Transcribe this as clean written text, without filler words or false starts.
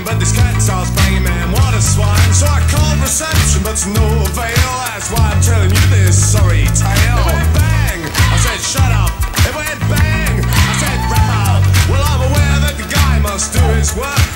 but this cat starts banging, man, what a swine. So I called reception, but to no avail. That's why I'm telling you this sorry tale. It went bang, I said shut up. It went bang, I said wrap up. Well, I'm aware that the guy must do his work,